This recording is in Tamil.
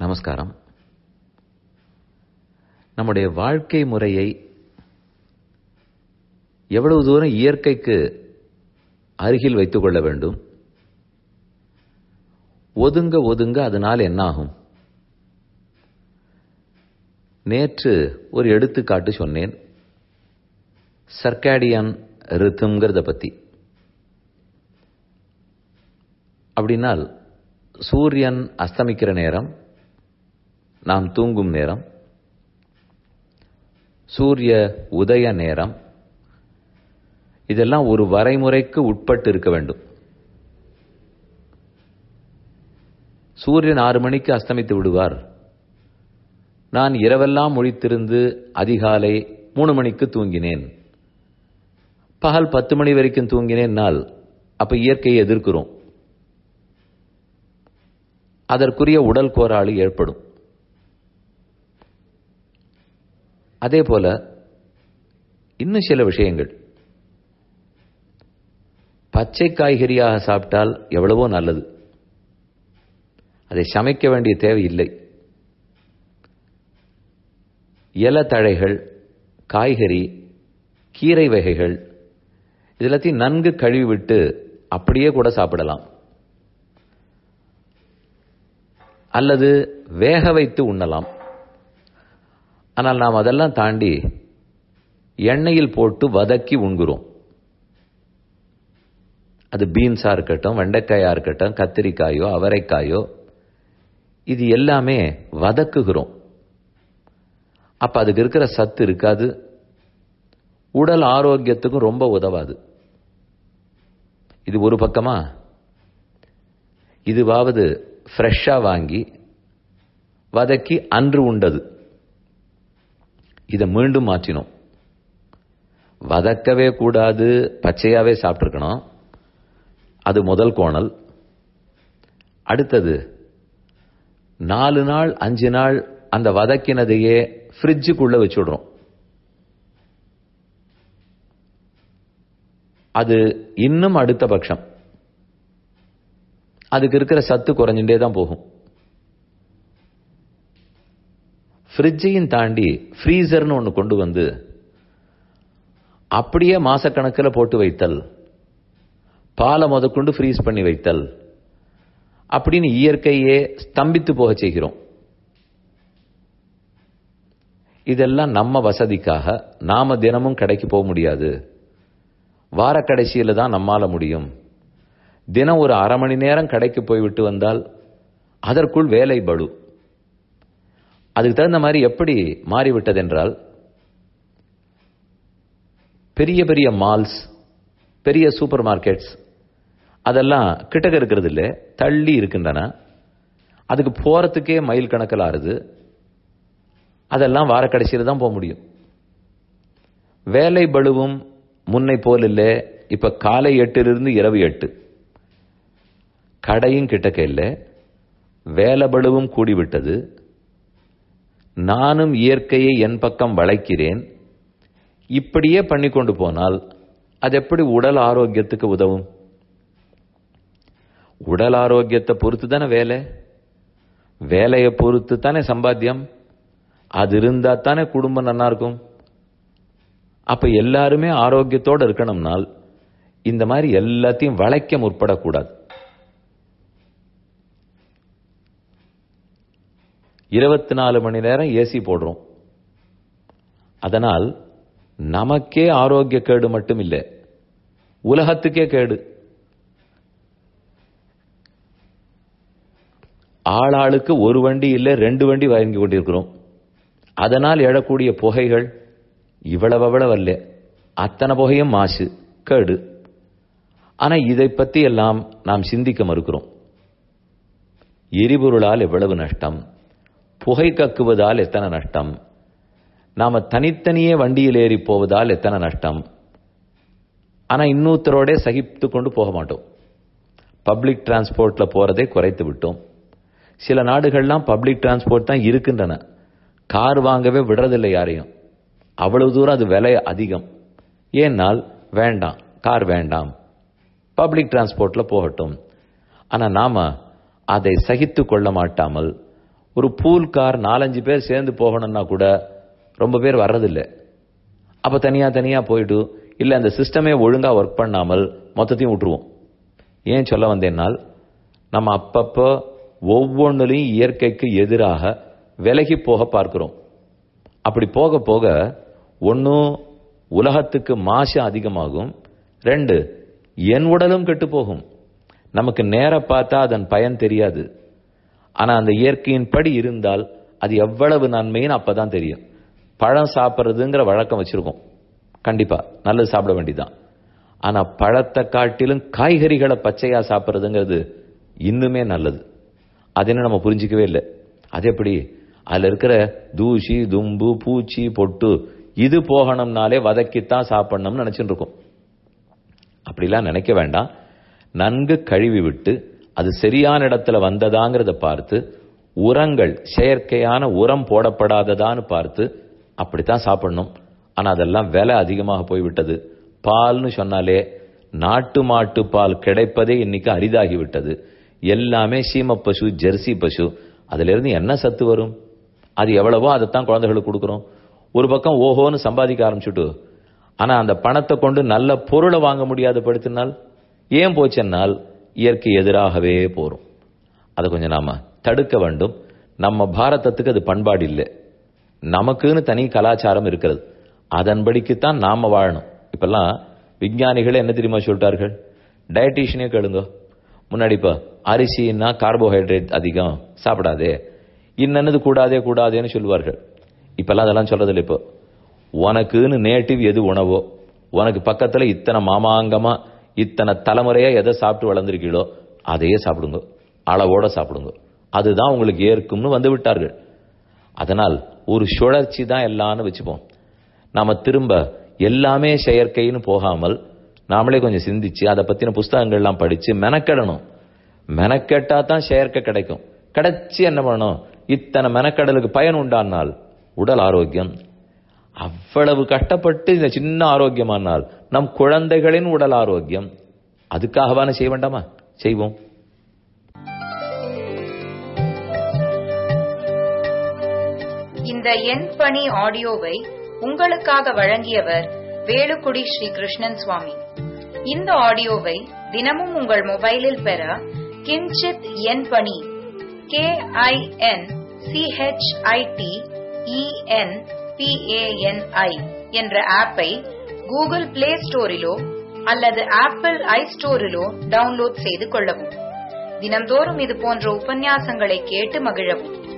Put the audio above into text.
நமஸ்காரம். நம்முடைய வாழ்க்கை முறையை எவ்வளவு தூரம் இயற்கைக்கு அருகில் வைத்துக் கொள்ள வேண்டும், ஒதுங்க ஒதுங்க அதனால் என்னாகும்? நேற்று ஒரு எடுத்துக்காட்டு சொன்னேன், சர்க்காடியன் ரிதம்ங்கிறத பத்தி. அப்படின்னால் சூரியன் அஸ்தமிக்கிற நேரம், நாம் தூங்கும் நேரம், சூரிய உதய நேரம், இதெல்லாம் ஒரு வரைமுறைக்கு உட்பட்டு இருக்க வேண்டும். சூரியன் 6 மணிக்கு அஸ்தமித்து விடுவார், நான் இரவெல்லாம் முழித்திருந்து அதிகாலை 3 மணிக்கு தூங்கினேன், பகல் 10 மணி வரைக்கும் தூங்கினேன்னால் அப்ப இயற்கையை எதிர்க்கிறோம். அதற்குரிய உடல் கோளாறு ஏற்படும். அதே போல இன்னும் சில விஷயங்கள், பச்சை காய்கறியாக சாப்பிட்டால் எவ்வளவோ நல்லது, அதை சமைக்க வேண்டிய தேவையில்லை. இலத்தழைகள், காய்கறி, கீரை வகைகள் இதெல்லாத்தையும் நன்கு கழுவி விட்டு அப்படியே கூட சாப்பிடலாம், அல்லது வேக வைத்து உண்ணலாம். ஆனால் நாம் அதெல்லாம் தாண்டி எண்ணெயில் போட்டு வதக்கி உண்கிறோம். அது பீன்ஸா இருக்கட்டும், வெண்டைக்காயா இருக்கட்டும், கத்திரிக்காயோ அவரைக்காயோ, இது எல்லாமே வதக்குகிறோம். அப்ப அதுக்கு இருக்கிற சத்து இருக்காது, உடல் ஆரோக்கியத்துக்கும் ரொம்ப உதவாது. இது ஒரு பக்கமா. இதுவாவது ஃப்ரெஷ்ஷா வாங்கி வதக்கி அன்று உண்டது, இதை மீண்டும் மாற்றினோம். வதக்கவே கூடாது, பச்சையாவே சாப்பிட்டுருக்கணும். அது முதல் கோணல். அடுத்தது 4 நாள் 5 நாள் அந்த வதக்கினதையே ஃப்ரிட்ஜுக்குள்ள வச்சுடுறோம். அது இன்னும் அடுத்த பட்சம், அதுக்கு இருக்கிற சத்து குறைஞ்சுட்டே தான் போகும். ஃப்ரிட்ஜையும் தாண்டி ஃப்ரீசர்னு ஒன்று கொண்டு வந்து அப்படியே மாசக்கணக்கில் போட்டு வைத்தல், பாலை முதற்கொண்டு ஃப்ரீஸ் பண்ணி வைத்தல், அப்படின்னு இயற்கையே ஸ்தம்பித்து போக செய்கிறோம். இதெல்லாம் நம்ம வசதிக்காக. நாம தினமும் கடைக்கு போக முடியாது, வார கடைசியில் தான் நம்மால முடியும். தினம் ஒரு அரை மணி நேரம் கடைக்கு போய்விட்டு வந்தால் அதற்குள் வேலை பளு. அதுக்கு தகுந்த மாதிரி எப்படி மாறிவிட்டது என்றால், பெரிய பெரிய மால்ஸ், பெரிய சூப்பர் மார்க்கெட்ஸ் அதெல்லாம் கிட்டக்க இருக்கிறது இல்லை, தள்ளி இருக்கின்றன. அதுக்கு போறதுக்கே மைல் கணக்கில் ஆறுது. அதெல்லாம் வார கடைசியில் தான் போக முடியும். வேலை பளுவும் முன்னை போல் இல்லை. இப்ப காலை 8 இரவு 8, கடையும் கிட்டக்க இல்லை, வேலை பளுவும் கூடிவிட்டது. நானும் இயற்கையை என் பக்கம் வளைக்கிறேன். இப்படியே பண்ணிக்கொண்டு போனால் அது எப்படி உடல் ஆரோக்கியத்துக்கு உதவும்? உடல் ஆரோக்கியத்தை பொறுத்து தானே வேலை, வேலையை பொறுத்து தானே சம்பாத்தியம். அது இருந்தா தானே குடும்பம் நல்லா இருக்கும். அப்ப எல்லாருமே ஆரோக்கியத்தோடு இருக்கணும்னால் இந்த மாதிரி எல்லாத்தையும் வளைக்க முற்படக்கூடாது. 24 மணி நேரம் ஏசி போடுறோம். அதனால் நமக்கே ஆரோக்கிய கேடு மட்டும் இல்லை, உலகத்துக்கே கேடு. ஆளாளுக்கு ஒரு வண்டி இல்லை 2 வண்டி வாங்கி கொண்டிருக்கிறோம். அதனால் எழக்கூடிய புகைகள் இவ்வளவு அல்ல, அத்தனை புகையும் மாசு, கேடு. ஆனா இதை பத்தி எல்லாம் நாம் சிந்திக்க மறுக்கிறோம். எரிபொருளால் எவ்வளவு நஷ்டம், புகை கக்குவதால் எத்தனை நஷ்டம், நாம தனித்தனியே வண்டியில் ஏறி போவதால் எத்தனை நஷ்டம். ஆனா இன்னொருத்தரோட சகித்து கொண்டு போக மாட்டோம். பப்ளிக் டிரான்ஸ்போர்ட்ல போறதை குறைத்து விட்டோம். சில நாடுகள்லாம் பப்ளிக் டிரான்ஸ்போர்ட் தான் இருக்கின்றன, கார் வாங்கவே விடுறதில்லை யாரையும். அவ்வளவு தூரம் அது விலை அதிகம். ஏனால் வேண்டாம், கார் வேண்டாம், பப்ளிக் டிரான்ஸ்போர்ட்ல போகட்டும். ஆனா நாம அதை சகித்து கொள்ள மாட்டாமல் ஒரு பூல் கார் 4-5 பேர் சேர்ந்து போகணும்னா கூட ரொம்ப பேர் வர்றதில்லை. அப்ப தனியா போயிட்டு இல்ல அந்த சிஸ்டமே ஒழுங்கா ஒர்க் பண்ணாமல் மொத்தத்தையும் விட்டுருவோம். ஏன் சொல்ல வந்தேன்னால், நம்ம அப்பப்போ ஒவ்வொன்றுலையும் இயற்கைக்கு எதிராக விலகி போக பார்க்கிறோம். அப்படி போக போக ஒன்னும் உலகத்துக்கு மாசு அதிகமாகும், 2 என் உடலும் கெட்டு போகும். நமக்கு நேர பார்த்தா அதன் பயன் தெரியாது. ஆனா அந்த இயற்கையின் படி இருந்தால் அது எவ்வளவு நன்மைன்னு அப்பதான் தெரியும். பழம் சாப்பிட்றதுங்கிற வழக்கம் வச்சிருக்கோம், கண்டிப்பா நல்லது சாப்பிட வேண்டியதான். ஆனா பழத்தை காட்டிலும் காய்கறிகளை பச்சையா சாப்பிட்றதுங்கிறது இன்னுமே நல்லது. அது என்ன நம்ம புரிஞ்சிக்கவே இல்லை. அது எப்படி? அதுல இருக்கிற தூசி தும்பு பூச்சி பொட்டு இது போகணும்னாலே வதக்கித்தான் சாப்பிடணும்னு நினைச்சுட்டு இருக்கோம். அப்படிலாம் நினைக்க வேண்டாம். நன்கு கழுவி விட்டு அது சரியான இடத்துல வந்ததாங்கிறத பார்த்து, உரங்கள் செயற்கையான உரம் போடப்படாததான்னு பார்த்து அப்படித்தான் சாப்பிடணும். ஆனா அதெல்லாம் விலை அதிகமாக போய்விட்டது. பால்னு சொன்னாலே நாட்டு மாட்டு பால் கிடைப்பதே இன்னைக்கு அரிதாகிவிட்டது. எல்லாமே சீம பசு, ஜெர்சி பசு. அதுல இருந்து என்ன சத்து வரும்? அது எவ்வளவோ அதைத்தான் குழந்தைகளுக்கு கொடுக்குறோம். ஒரு பக்கம் ஓஹோன்னு சம்பாதிக்க ஆரம்பிச்சுட்டு, ஆனா அந்த பணத்தை கொண்டு நல்ல பொருளை வாங்க முடியாத படுத்தினால் ஏன் போச்சென்னால் இயற்கை எதிராகவே போறோம். அதை கொஞ்சம் நாம தடுக்க வேண்டும். நம்ம பாரதத்துக்கு அது பண்பாடு இல்லை. நமக்குன்னு தனி கலாச்சாரம் இருக்கிறது, அதன்படிக்குத்தான் நாம வாழணும். இப்பெல்லாம் விஞ்ஞானிகளே என்ன தெரியுமா சொல்லிட்டார்கள்? டயட்டீஷியனே கேளுங்க. முன்னாடி இப்ப அரிசின்னா கார்போஹைட்ரேட் அதிகம் சாப்பிடாதே, இன்னது கூடாதேன்னு சொல்லுவார்கள். இப்பெல்லாம் அதெல்லாம் சொல்றதில்லை. இப்போ உனக்குன்னு நேட்டிவ் எது உணவோ, உனக்கு பக்கத்துல இத்தனை மாமாங்கமா இத்தனை தலைமுறையா எதை சாப்பிட்டு வளர்ந்துருக்கீங்களோ அதையே சாப்பிடுங்க, அளவோட சாப்பிடுங்க, அதுதான் உங்களுக்கு ஏற்கும்னு வந்து விட்டார்கள். அதனால் ஒரு சுழற்சி தான் எல்லாம்னு வச்சுப்போம். நாம திரும்ப எல்லாமே செயற்கைன்னு போகாமல் நாமளே கொஞ்சம் சிந்திச்சு அதை பத்தின புஸ்தகங்கள்லாம் படிச்சு மெனக்கெடணும். மெனக்கெட்டா தான் செயற்கை கிடைக்கும். கிடைச்சி என்ன பண்ணணும்? இத்தனை மெனக்கடலுக்கு பயன் உண்டானால் உடல் ஆரோக்கியம். அவ்வளவு கஷ்டப்பட்டு இந்த சின்ன ஆரோக்கியமானால் நம் குழந்தைகளின் உடல் ஆரோக்கியம். அதுக்காகவான செய்ய வேண்டாமா? செய்வோம். இந்த என் பணி ஆடியோவை உங்களுக்காக வழங்கியவர் வேலுக்குடி ஸ்ரீ கிருஷ்ணன் சுவாமி. இந்த ஆடியோவை தினமும் உங்கள் மொபைலில் பெற கிஞ்சித் என் பணி KINCHITENPANI என்ற ஆப்பை கூகுள் பிளே ஸ்டோரிலோ அல்லது ஆப்பிள் ஐ ஸ்டோரிலோ டவுன்லோட் செய்து கொள்ளவும். தினம்தோறும் இது போன்ற உபன்யாசங்களை கேட்டு மகிழவும்.